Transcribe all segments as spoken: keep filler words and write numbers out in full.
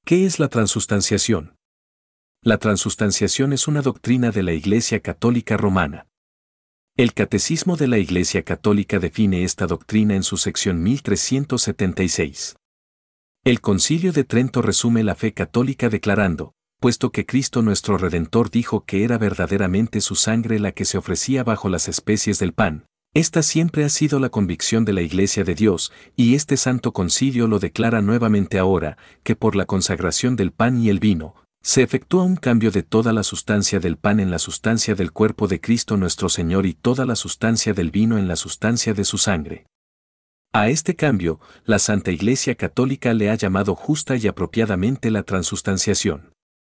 ¿Qué es la transustanciación? La transustanciación es una doctrina de la Iglesia Católica Romana. El Catecismo de la Iglesia Católica define esta doctrina en su sección mil trescientos setenta y seis. El Concilio de Trento resume la fe católica declarando, puesto que Cristo nuestro Redentor dijo que era verdaderamente su sangre la que se ofrecía bajo las especies del pan, esta siempre ha sido la convicción de la Iglesia de Dios, y este Santo Concilio lo declara nuevamente ahora, que por la consagración del pan y el vino, se efectúa un cambio de toda la sustancia del pan en la sustancia del cuerpo de Cristo nuestro Señor y toda la sustancia del vino en la sustancia de su sangre. A este cambio, la Santa Iglesia Católica le ha llamado justa y apropiadamente la transustanciación.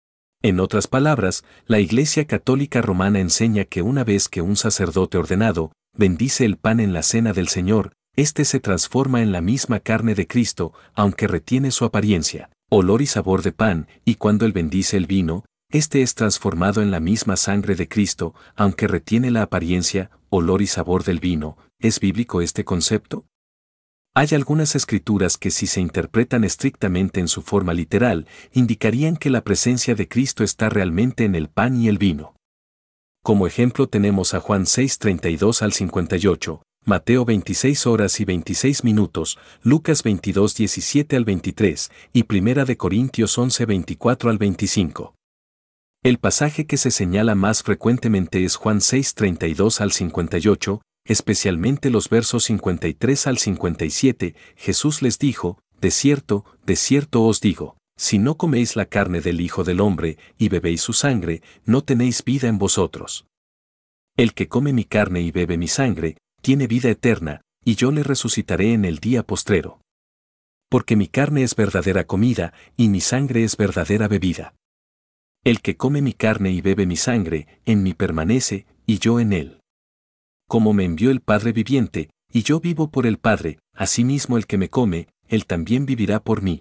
En otras palabras, la Iglesia Católica Romana enseña que una vez que un sacerdote ordenado bendice el pan en la cena del Señor, éste se transforma en la misma carne de Cristo, aunque retiene su apariencia, olor y sabor de pan, y cuando él bendice el vino, éste es transformado en la misma sangre de Cristo, aunque retiene la apariencia, olor y sabor del vino. ¿Es bíblico este concepto? Hay algunas escrituras que si se interpretan estrictamente en su forma literal, indicarían que la presencia de Cristo está realmente en el pan y el vino. Como ejemplo tenemos a Juan seis treinta y dos al cincuenta y ocho, Mateo veintiséis horas y veintiséis minutos, Lucas veintidós diecisiete al veintitrés y Primera de Corintios once veinticuatro al veinticinco. El pasaje que se señala más frecuentemente es Juan seis treinta y dos al cincuenta y ocho, especialmente los versos cincuenta y tres al cincuenta y siete, Jesús les dijo, de cierto, de cierto os digo, si no coméis la carne del Hijo del Hombre y bebéis su sangre, no tenéis vida en vosotros. El que come mi carne y bebe mi sangre, tiene vida eterna, y yo le resucitaré en el día postrero. Porque mi carne es verdadera comida, y mi sangre es verdadera bebida. El que come mi carne y bebe mi sangre, en mí permanece, y yo en él. Como me envió el Padre viviente, y yo vivo por el Padre, asimismo el que me come, él también vivirá por mí.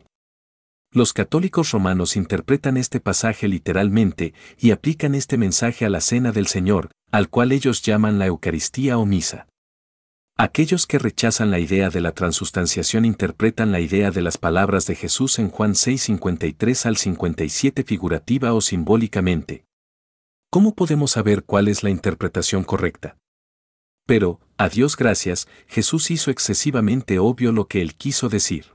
Los católicos romanos interpretan este pasaje literalmente y aplican este mensaje a la cena del Señor, al cual ellos llaman la Eucaristía o misa. Aquellos que rechazan la idea de la transustanciación interpretan la idea de las palabras de Jesús en Juan seis cincuenta y tres al cincuenta y siete figurativa o simbólicamente. ¿Cómo podemos saber cuál es la interpretación correcta? Pero, a Dios gracias, Jesús hizo excesivamente obvio lo que él quiso decir.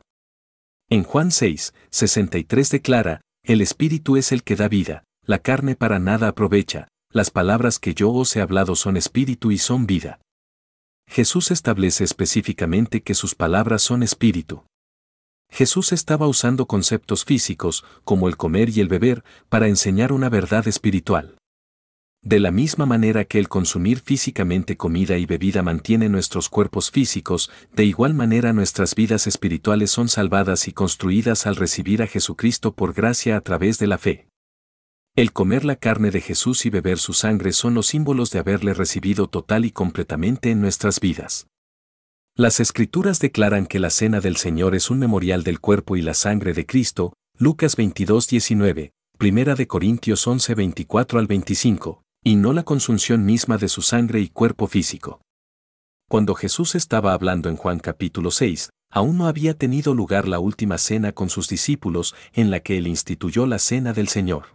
En Juan seis sesenta y tres declara, el Espíritu es el que da vida, la carne para nada aprovecha, las palabras que yo os he hablado son espíritu y son vida. Jesús establece específicamente que sus palabras son espíritu. Jesús estaba usando conceptos físicos, como el comer y el beber, para enseñar una verdad espiritual. De la misma manera que el consumir físicamente comida y bebida mantiene nuestros cuerpos físicos, de igual manera nuestras vidas espirituales son salvadas y construidas al recibir a Jesucristo por gracia a través de la fe. El comer la carne de Jesús y beber su sangre son los símbolos de haberle recibido total y completamente en nuestras vidas. Las Escrituras declaran que la cena del Señor es un memorial del cuerpo y la sangre de Cristo, Lucas veintidós diecinueve, Primera de Corintios once veinticuatro al veinticinco. Y no la consunción misma de su sangre y cuerpo físico. Cuando Jesús estaba hablando en Juan capítulo seis, aún no había tenido lugar la última cena con sus discípulos, en la que él instituyó la cena del Señor.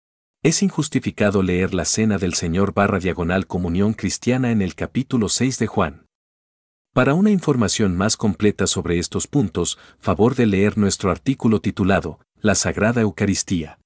Es injustificado leer la cena del Señor barra diagonal comunión cristiana en el capítulo seis de Juan. Para una información más completa sobre estos puntos, favor de leer nuestro artículo titulado, La Sagrada Eucaristía.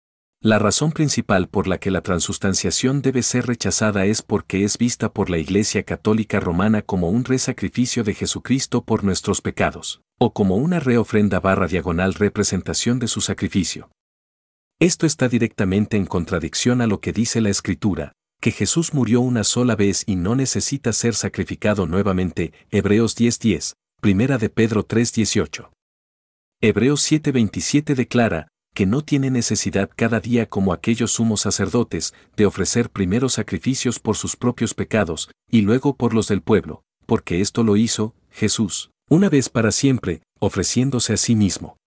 La razón principal por la que la transustanciación debe ser rechazada es porque es vista por la Iglesia Católica Romana como un re-sacrificio de Jesucristo por nuestros pecados, o como una re-ofrenda barra diagonal representación de su sacrificio. Esto está directamente en contradicción a lo que dice la Escritura, que Jesús murió una sola vez y no necesita ser sacrificado nuevamente, Hebreos diez diez, Primera de Pedro tres dieciocho. Hebreos siete veintisiete declara, que no tiene necesidad cada día como aquellos sumos sacerdotes, de ofrecer primero sacrificios por sus propios pecados, y luego por los del pueblo, porque esto lo hizo, Jesús, una vez para siempre, ofreciéndose a sí mismo.